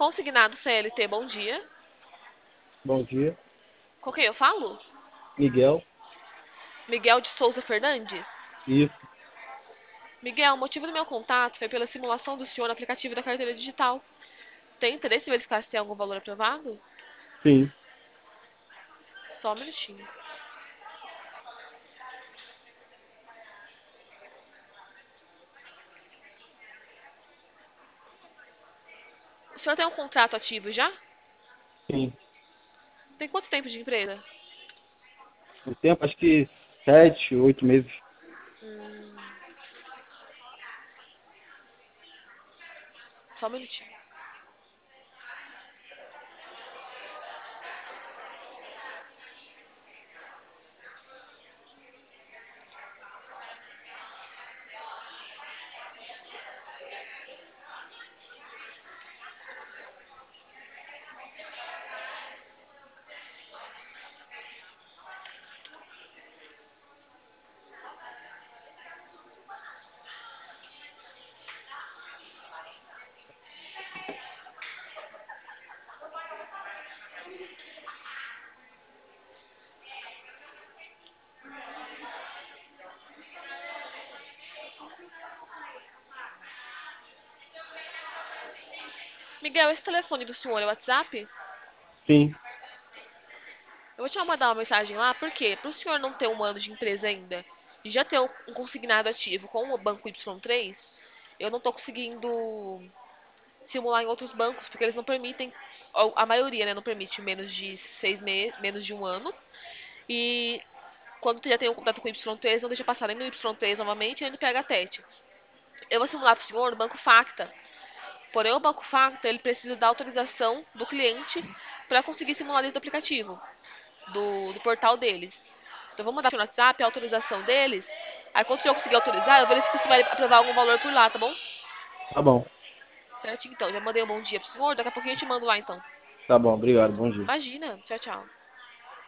Consignado CLT, bom dia. Bom dia, Com quem eu falo? Miguel. Miguel de Souza Fernandes. Isso, Miguel, o motivo do meu contato foi pela simulação do senhor no aplicativo da carteira digital. Tem interesse em verificar se tem algum valor aprovado? sim. Só um minutinho. O senhor tem um contrato ativo já? Sim. Tem quanto tempo de empresa? O tempo, acho que 7, 8 meses. Hum, só um minutinho. Miguel, esse telefone do senhor é o WhatsApp? Sim, Eu vou te mandar uma mensagem lá, por quê? Para o senhor não ter um ano de empresa ainda e já ter um consignado ativo com o banco Y3, eu não estou conseguindo simular em outros bancos, porque eles não permitem, a maioria, né, não permite menos de 6 meses, menos de um ano. E quando tu já tem um contrato com o Y3, não deixa passar nem no Y3 novamente, nem no PHTET. Eu vou simular para o senhor no banco Facta. Porém, o banco Facta, ele precisa da autorização do cliente para conseguir simular dentro do aplicativo, do portal deles. Então, eu vou mandar para o WhatsApp a autorização deles. Aí, quando o senhor conseguir autorizar, eu verifico se vai aprovar algum valor por lá, tá bom? tá bom. Certinho, então. Já mandei um bom dia pro senhor. Daqui a pouquinho eu te mando lá, então. Tá bom, obrigado. Bom dia. Imagina. Tchau, tchau.